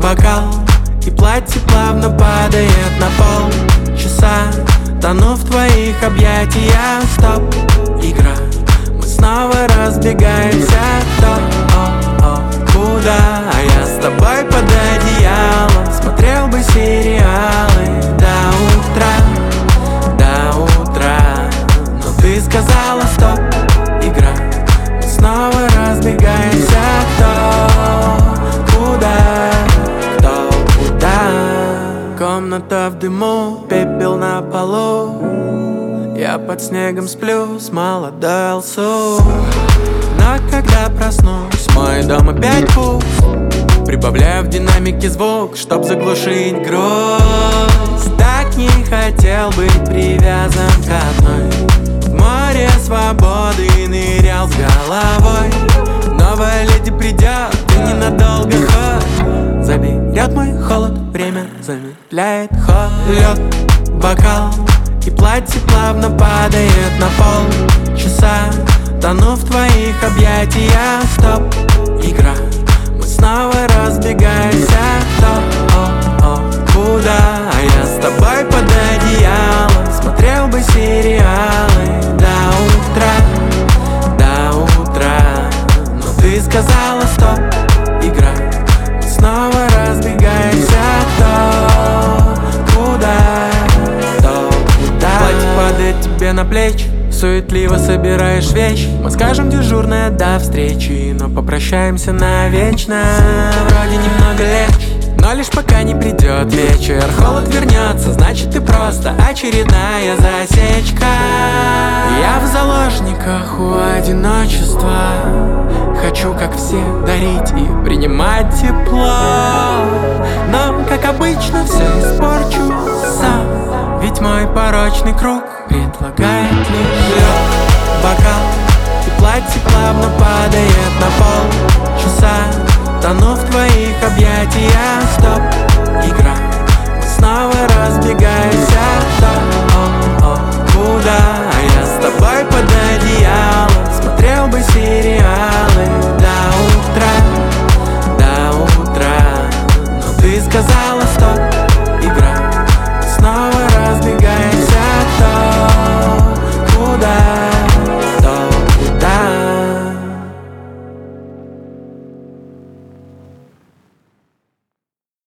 бокал, и платье плавно падает на пол. Часа тону в твоих объятиях. Стоп, игра, мы снова разбегаемся. Куда? А я с тобой под одеялом смотрел бы сериалы до утра. Но ты сказала стоп, игра, мы снова разбегаемся. Кто куда? Комната в дыму, пепел на полу. Я под снегом сплю с молодой Алсу. Но когда проснусь, мой дом опять пуст. Прибавляю в динамике звук, чтоб заглушить грусть. Так не хотел быть привязан к одной. В море свободы нырял с головой. Новая леди придет и ненадолго хоть заберет мой холод, время замедляет ход. Лед, бокал, и платье плавно падает на пол. Часа тону в твоих объятиях. Стоп, игра, мы снова разбегаемся. Куда? А я с тобой под одеялом смотрел бы сериалы до утра. Но ты сказала стоп, игра, мы снова разбегаемся. Куда? Платье падает тебе на плечи, суетливо собираешь вещи. Мы скажем дежурное до встречи, но попрощаемся навечно. Вроде немного легче, но лишь пока не придет вечер. Холод вернется, значит ты просто очередная засечка. Я в заложниках у одиночества. Хочу, как все, дарить и принимать тепло. Но, как обычно, все испорчу сам. Ведь мой порочный круг предлагает лишь лед, бокал, и платье плавно падает на пол. Часа тону в твоих объятиях. Стоп, игра, мы снова разбегаемся. Куда? А я с тобой под одеялом смотрел бы сериалы до утра. Но ты сказала стоп,